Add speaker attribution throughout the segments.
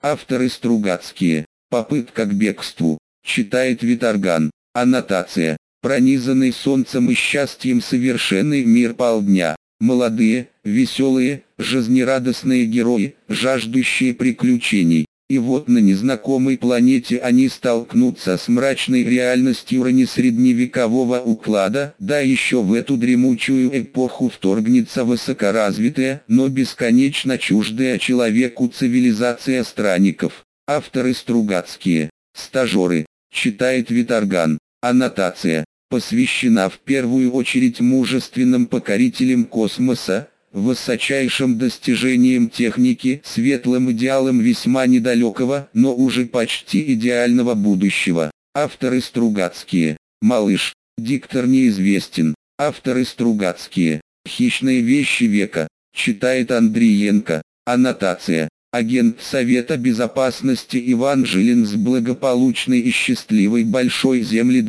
Speaker 1: Авторы Стругацкие. Попытка к бегству. Читает Виторган. Аннотация. Пронизанный солнцем и счастьем совершенный мир полдня. Молодые, веселые, жизнерадостные герои, жаждущие приключений. И вот на незнакомой планете они столкнутся с мрачной реальностью раннесредневекового уклада, да еще в эту дремучую эпоху вторгнется высокоразвитая, но бесконечно чуждая человеку цивилизация странников. Авторы Стругацкие. Стажеры. Читает Виторган. Аннотация. Посвящена в первую очередь мужественным покорителям космоса, высочайшим достижениям техники, светлым идеалам весьма недалекого, но уже почти идеального будущего. Авторы Стругацкие. Малыш. Диктор неизвестен. Авторы Стругацкие. Хищные вещи века. Читает Андриенко. Аннотация. Агент Совета Безопасности Иван Жилин с благополучной и счастливой Большой Земли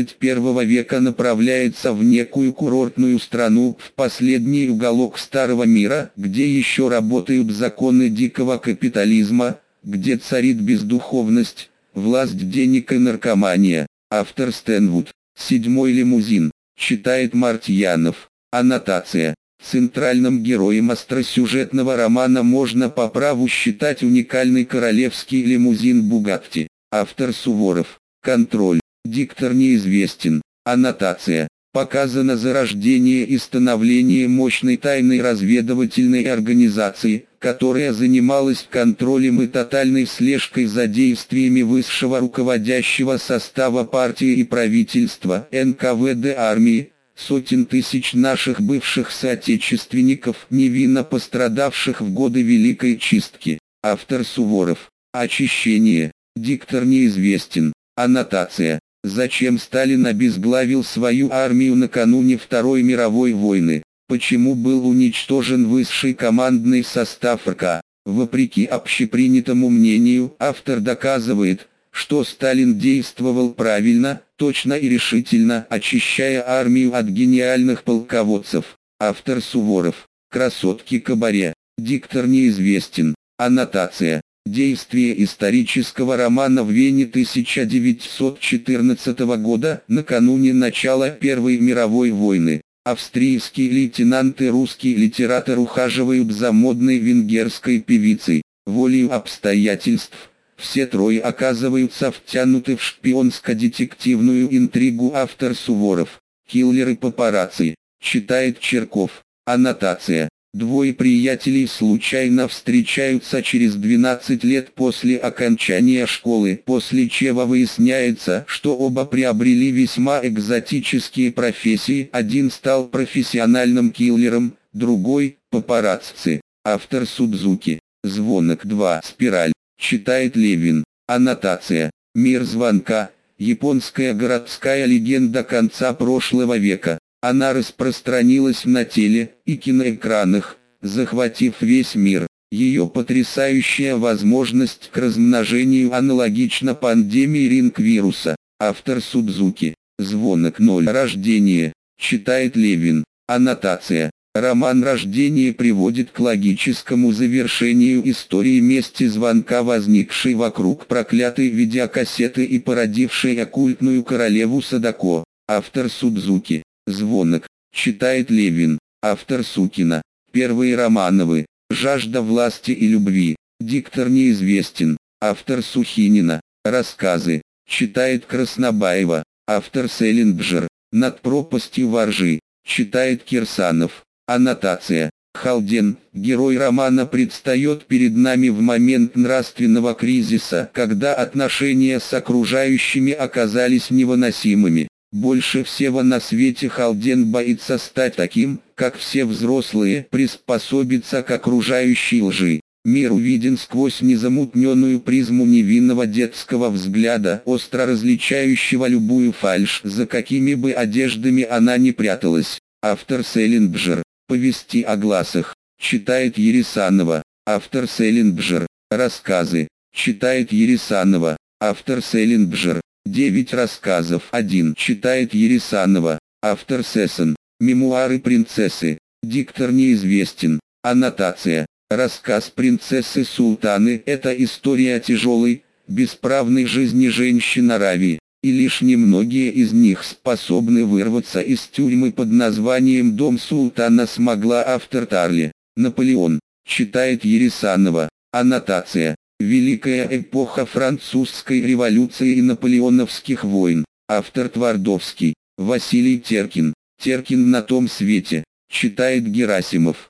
Speaker 1: 21 века направляется в некую курортную страну, в последний уголок Старого Мира, где еще работают законы дикого капитализма, где царит бездуховность, власть денег и наркомания. Автор Стэнвуд. Седьмой лимузин. Читает Мартьянов. Аннотация. Центральным героем остросюжетного романа можно по праву считать уникальный королевский лимузин Бугатти. Автор Суворов. Контроль. Диктор неизвестен. Аннотация. Показано зарождение и становление мощной тайной разведывательной организации, которая занималась контролем и тотальной слежкой за действиями высшего руководящего состава партии и правительства НКВД армии, сотен тысяч наших бывших соотечественников, невинно пострадавших в годы Великой Чистки. Автор Суворов. Очищение. Диктор неизвестен. Аннотация. Зачем Сталин обезглавил свою армию накануне Второй мировой войны? Почему был уничтожен высший командный состав РК? Вопреки общепринятому мнению, автор доказывает, что Сталин действовал правильно, точно и решительно, очищая армию от гениальных полководцев. Автор Суворов. Красотки кабаре. Диктор неизвестен. Аннотация. Действие исторического романа в Вене 1914 года, накануне начала Первой мировой войны. Австрийский лейтенант и русский литератор ухаживают за модной венгерской певицей. Волею обстоятельств все трое оказываются втянуты в шпионско-детективную интригу. Автор Суворов. Киллеры папарацци. Читает Черков. Аннотация. Двое приятелей случайно встречаются через 12 лет после окончания школы, после чего выясняется, что оба приобрели весьма экзотические профессии. Один стал профессиональным киллером, другой – папарацци. Автор Судзуки. Звонок 2. Спираль. Читает Левин. Аннотация. Мир звонка. Японская городская легенда конца прошлого века. Она распространилась на теле- и киноэкранах, захватив весь мир. Ее потрясающая возможность к размножению аналогична пандемии ринг-вируса. Автор Судзуки. Звонок 0. Рождение. Читает Левин. Аннотация. Роман «Рождение» приводит к логическому завершению истории мести звонка, возникшей вокруг проклятой видеокассеты и породившей оккультную королеву Садако. Автор Судзуки. Звонок. Читает Левин. Автор Сукина. Первые Романовы. Жажда власти и любви. Диктор неизвестен. Автор Сухинина. Рассказы. Читает Краснобаева. Автор Селлинджер. Над пропастью воржи. Читает Кирсанов. Аннотация. Халден, герой романа, предстает перед нами в момент нравственного кризиса, когда отношения с окружающими оказались невыносимыми. Больше всего на свете Халден боится стать таким, как все взрослые, приспособиться к окружающей лжи. Мир увиден сквозь незамутненную призму невинного детского взгляда, остро различающего любую фальшь, за какими бы одеждами она ни пряталась. Автор Селлинджер. Повести о глазах. Читает Ересанова. Автор Селлинджер. Рассказы. Читает Ересанова. Автор Селлинджер. 9 рассказов. 1. Читает Ересанова. Автор Сессон. Мемуары принцессы. Диктор неизвестен. Аннотация. Рассказ принцессы Султаны – это история тяжелой, бесправной жизни женщин Аравии, и лишь немногие из них способны вырваться из тюрьмы под названием «Дом султана», смогла автор Тарли. Наполеон, читает Ересанова. Аннотация. Великая эпоха французской революции и наполеоновских войн. Автор Твардовский. Василий Теркин. Теркин на том свете. Читает Герасимов.